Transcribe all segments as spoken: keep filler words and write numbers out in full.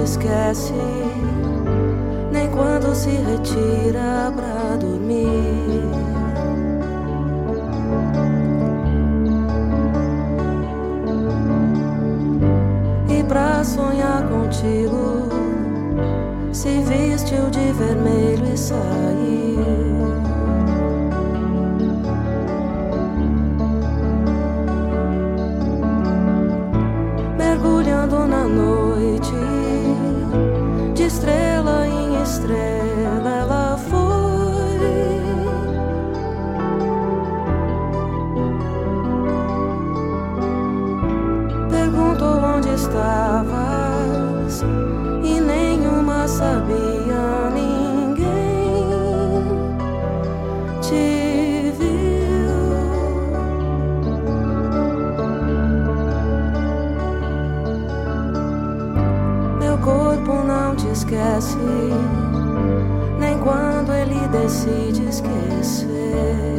esquece, nem quando se retira pra dormir. E pra sonhar contigo, se vestiu de vermelho e saiu. Mergulhando na noite, de estrela em estrela ela foi. Perguntou onde estavas e nenhuma sabia, ninguém te viu. Meu corpo não te esquece, nem quando ele decide esquecer.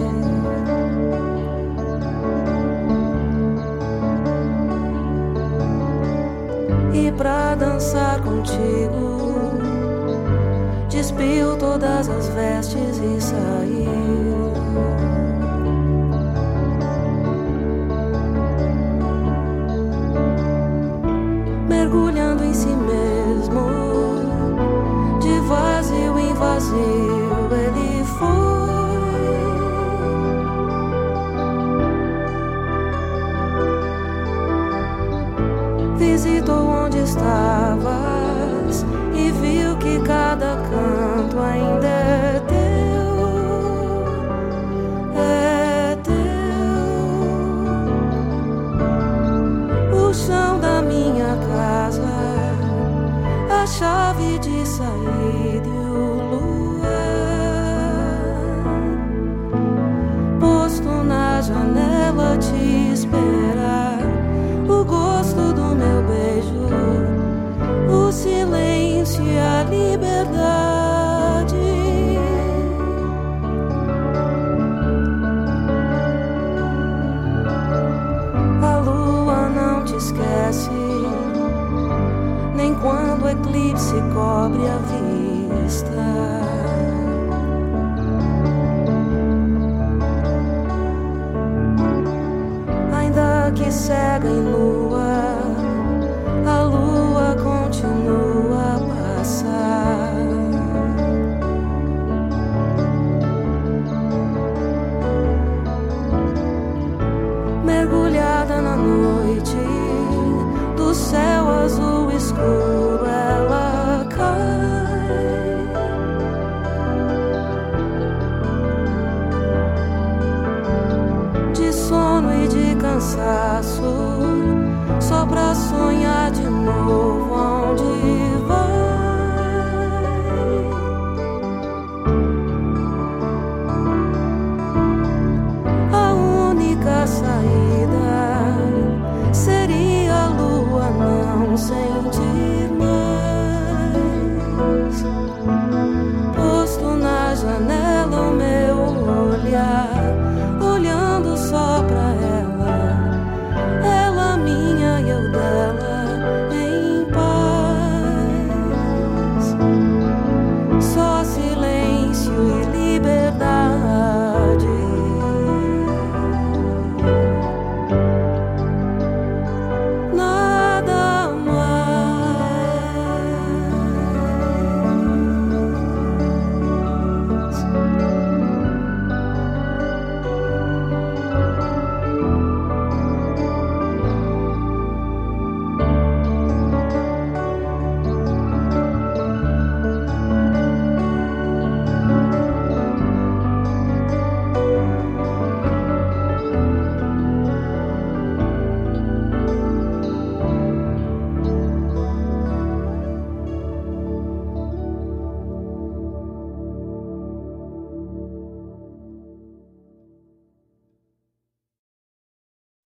E pra dançar contigo, despiu todas as vestes e saiu. Mergulhando em si mesmo, de vazio em vazio ele foi. Visitou onde estavas e viu que cada canto ainda é teu, é teu. O chão da minha casa, a chave de saída e o luar posto na janela te esperar. O gosto do meu beijo, o silêncio e a liberdade. A lua não te esquece, nem quando o eclipse cobre a vista. Ainda que cega e nua, a lua continua a passar. Mergulhada na noite, do céu azul escuro ela cai. De sono e de cansaço,